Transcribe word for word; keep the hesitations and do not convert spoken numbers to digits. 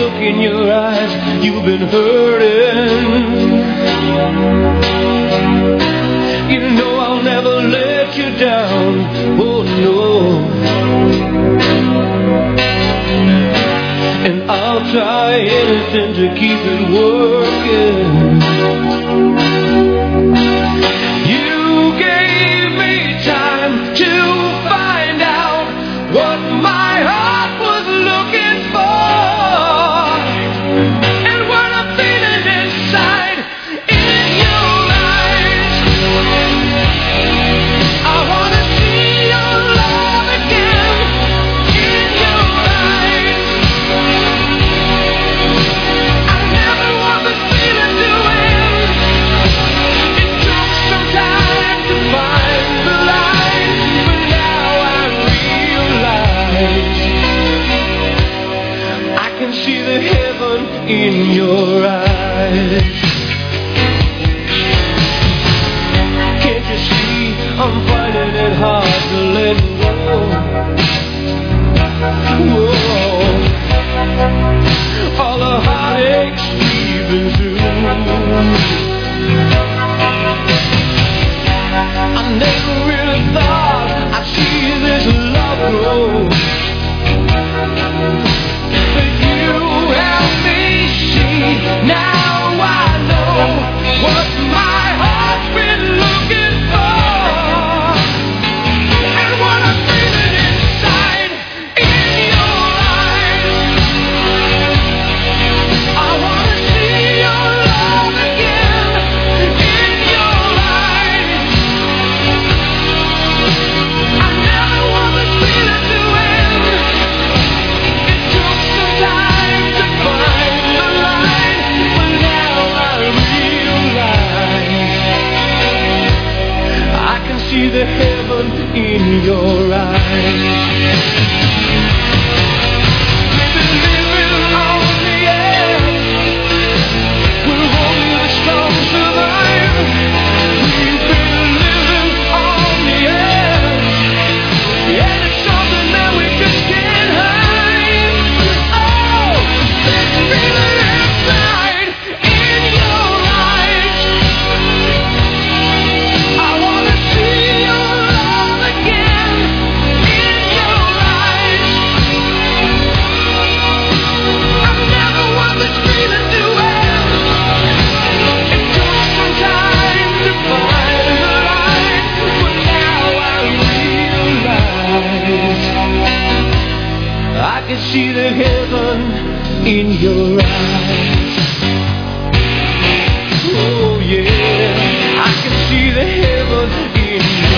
look in your eyes, you've been hurting. You know I'll never let you down, oh no. And I'll try anything to keep it working. You gave me time to find out what my heart was looking for. And what I'm feeling inside in your eyes, I wanna see your love again in your eyes. I never want this feeling to end. It took some time to find the light, but now I realize I can see the heaven in your eyes. Can't you see I'm finding it hard to let go? Whoa. All the heartaches we've been through, I never really thought I'd see this love grow. But you help me see, now I know what my heart's been looking for. And what I'm feeling inside in your eyes, I wanna see your love again in your eyes. I never want this feeling to end. It took some time to find the light, but now I realize I can see the heaven in your eyes. We've been living on the edge, we're only the strong survive. We've been living on the edge, and it's something that we just can't hide. Oh, this feeling inside in your eyes, I wanna see your love again in your eyes. I never want this feeling to end. It took some time to find the light, but now I realize I can see the heaven in your eyes. Oh yeah, I can see the heaven in your eyes.